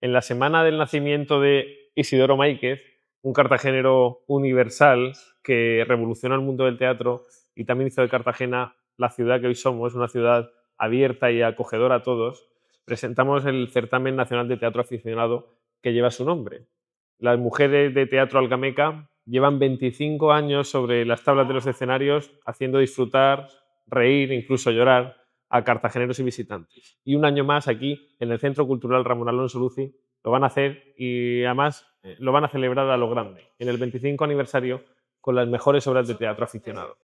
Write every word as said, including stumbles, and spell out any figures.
en la semana del nacimiento de Isidoro Máiquez, un cartagenero universal que revolucionó el mundo del teatro y también hizo de Cartagena la ciudad que hoy somos, una ciudad abierta y acogedora a todos, presentamos el Certamen Nacional de Teatro Aficionado que lleva su nombre. Las mujeres de Teatro Algameca llevan veinticinco años sobre las tablas de los escenarios haciendo disfrutar, reír, incluso llorar a cartageneros y visitantes. Y un año más aquí, en el Centro Cultural Ramón Alonso Luci, lo van a hacer y además eh, lo van a celebrar a lo grande, en el veinticinco aniversario, con las mejores obras de teatro aficionado.